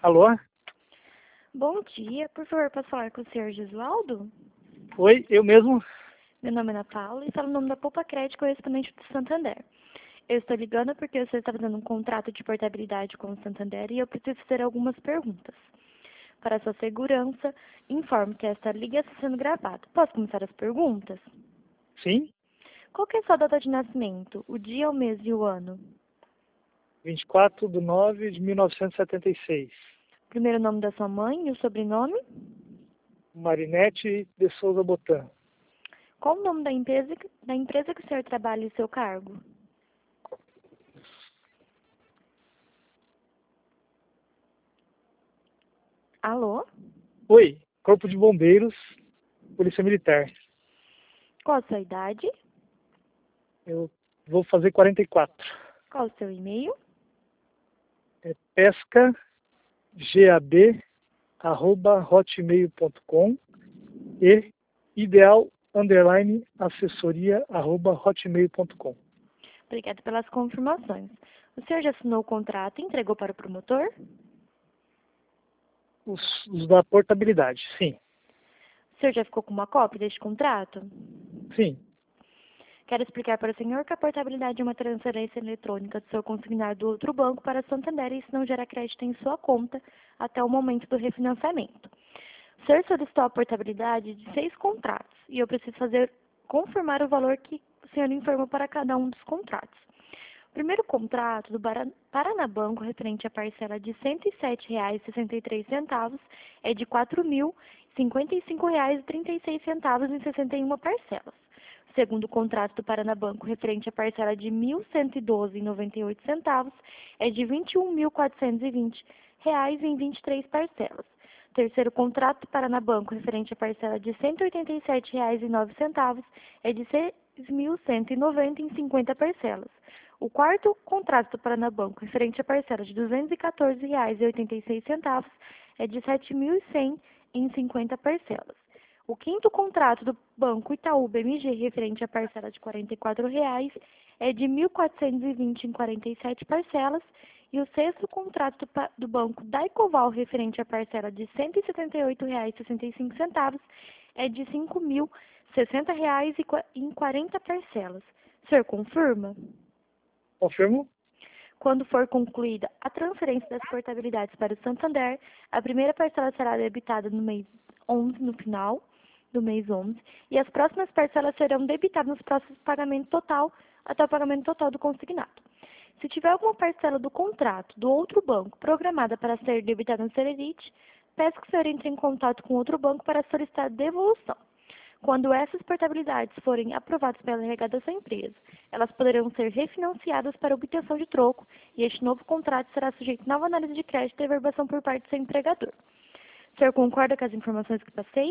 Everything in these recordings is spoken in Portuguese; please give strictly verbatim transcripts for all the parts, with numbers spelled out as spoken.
Alô? Bom dia, por favor, posso falar com o senhor Gisvaldo? Oi, eu mesmo. Meu nome é Ana Paula e falo o nome da Poupa Crédito correspondente do Santander. Eu estou ligando porque você está fazendo um contrato de portabilidade com o Santander e eu preciso fazer algumas perguntas. Para sua segurança, informo que esta ligação está sendo gravada. Posso começar as perguntas? Sim, Qual que é a sua data de nascimento? O dia, o mês e o ano? vinte e quatro de nove de mil novecentos e setenta e seis. Primeiro nome da sua mãe e o sobrenome? Marinete de Souza Botan. Qual o nome da empresa, da empresa que o senhor trabalha e seu cargo? Alô? Oi, Corpo de Bombeiros, Polícia Militar. Qual a sua idade? Eu vou fazer quarenta e quatro. Qual o seu e-mail? É pesca gab arroba hotmail ponto com e ideal underline assessoria arroba hotmail ponto com. Obrigada pelas confirmações. O senhor já assinou o contrato e entregou para o promotor? Os, os da portabilidade, sim. O senhor já ficou com uma cópia deste contrato? Sim, Quero explicar para o senhor que a portabilidade é uma transferência eletrônica do seu consignado do outro banco para Santander e isso não gera crédito em sua conta até o momento do refinanciamento. O senhor solicitou a portabilidade de seis contratos e eu preciso fazer confirmar o valor que o senhor informou para cada um dos contratos. O primeiro contrato do Paranabanco referente à parcela de cento e sete reais e sessenta e três centavos é de quatro mil cinquenta e cinco reais e trinta e seis centavos em sessenta e uma parcelas. O segundo contrato do Paranabanco referente à parcela de mil cento e doze reais e noventa e oito centavos é de vinte e um mil quatrocentos e vinte reais em vinte e três parcelas. O terceiro contrato do Paranabanco referente à parcela de cento e oitenta e sete reais e nove centavos é de seis mil cento e noventa reais em cinquenta parcelas. O quarto contrato do Paranabanco, referente à parcela de duzentos e quatorze reais e oitenta e seis centavos, é de sete mil e cem em cinquenta parcelas. O quinto contrato do Banco Itaú B M G, referente à parcela de quarenta e quatro reais, é de mil quatrocentos e vinte em quarenta e sete parcelas. E o sexto contrato do, do Banco Daicoval, referente à parcela de cento e setenta e oito reais e sessenta e cinco centavos, é de cinco mil e sessenta reais em quarenta parcelas. O senhor confirma? confirmo? Quando for concluída a transferência das portabilidades para o Santander, a primeira parcela será debitada no mês onze, no final do mês onze, e as próximas parcelas serão debitadas nos próximos pagamentos total, até o pagamento total do consignado. Se tiver alguma parcela do contrato do outro banco programada para ser debitada no Serelite, peço que o senhor entre em contato com outro banco para solicitar devolução. Quando essas portabilidades forem aprovadas pela R H da sua empresa, elas poderão ser refinanciadas para obtenção de troco e este novo contrato será sujeito a nova análise de crédito e averbação por parte do seu empregador. O senhor concorda com as informações que passei?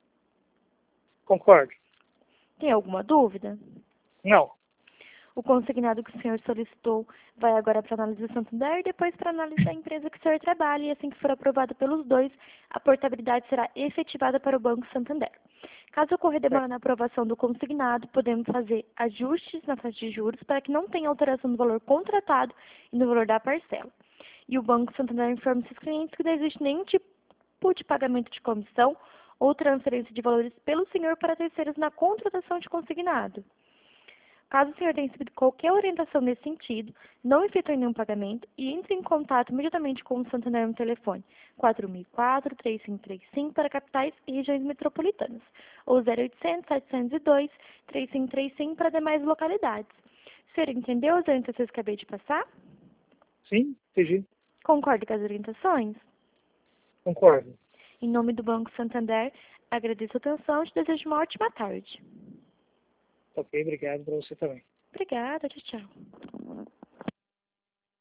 Concordo. Tem alguma dúvida? Não. O consignado que o senhor solicitou vai agora para a análise do Santander e depois para a análise da empresa que o senhor trabalha, e assim que for aprovado pelos dois, a portabilidade será efetivada para o Banco Santander. Caso ocorra demora na aprovação do consignado, podemos fazer ajustes na taxa de juros para que não tenha alteração no valor contratado e no valor da parcela. E o Banco Santander informa seus clientes que não existe nenhum tipo de pagamento de comissão ou transferência de valores pelo senhor para terceiros na contratação de consignado. Caso o senhor tenha recebido qualquer orientação nesse sentido, não efetue nenhum pagamento e entre em contato imediatamente com o Santander no telefone quatro mil e quatro, três cinco três cinco para capitais e regiões metropolitanas, ou zero oitocentos, setecentos e dois, três cinco três cinco para demais localidades. O senhor entendeu as orientações que acabei de passar? Sim, entendi. Concorda com as orientações? Concordo. Em nome do Banco Santander, agradeço a atenção e te desejo uma ótima tarde. Ok, obrigado para você também. Obrigada, tchau, tchau.